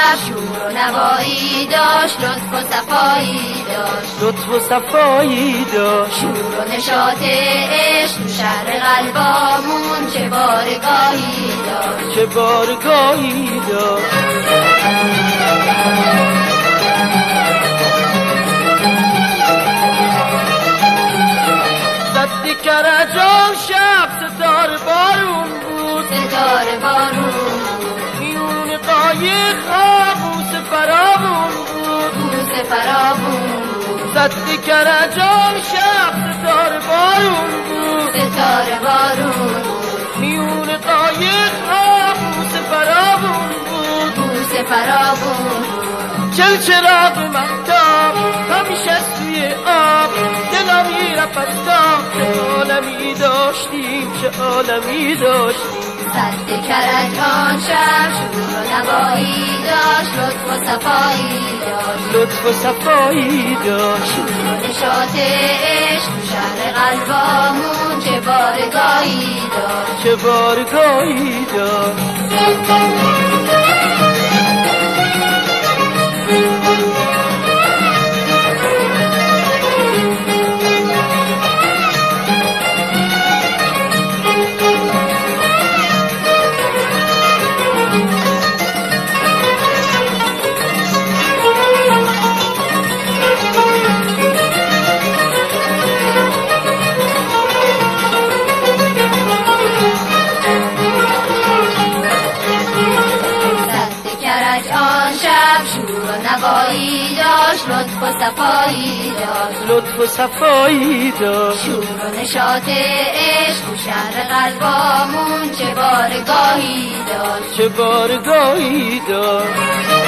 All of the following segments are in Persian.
شب شور و نوایی داشت، لطف و صفایی داشت، لطف و صفایی داشت. شور و نشاط عشق تو شهر قلبامون چه بارگاهی داشت، چه بارگاهی داشت. صد کرجان شب ستاره بارون بود، ستاره بارون میون قایق آبوس فراوون بود، بوس فراوون صد کرجان شب ستاره بارون بود، ستاره بارون میون قایق آبوس فراوون بود، بوس فراوون چل چراغ مهتاب همیشه توی آب، دلم میرفت از دام. چه عالمی داشتیم، چه عالمی داشتیم. صد کرجان شب شور و نوایی داشت، لطف و صفایی داشت، لطف و صفایی داشت. شور و نشاط عشق تو شهر قلبامون چه بارگاهی داشت، چه بارگاهی داشت. آن شب شور و نوایی داشت، لطف و صفایی داشت، لطف و صفایی داشت. شور و نشاط عشق تو شهر قلبامون چه بارگاهی داشت، چه بارگاهی داشت.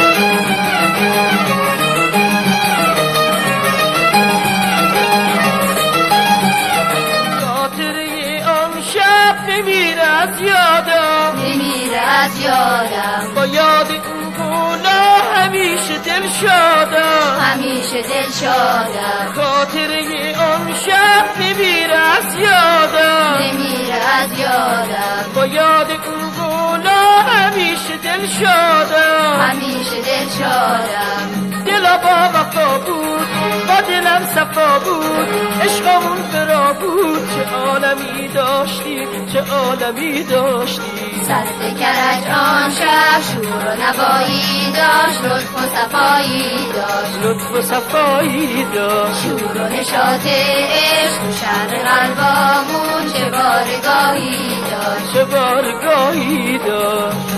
خاطره آن شب نمیره از یادم، نمیره از یادم، با یاد اون گولا همیشه دل شادم، همیشه دل شادم. خاطره آن شب نمیره از یادم، نمیره از یادم، با یاد اون گولا همیشه دل شادم، همیشه دل شادم. دلا با وفا بود، با دلم صفا بود، عشقمون فرا بود. چه عالمی داشتیم، چه عالمی داشتیم. صد کرج آن شب شور و نوایی داشت، لطف و صفایی داشت، لطف و صفایی داشت. شور و نشاط عشق تو شهر قلبامون چه بارگاهی داشت، چه بارگاهی داشت.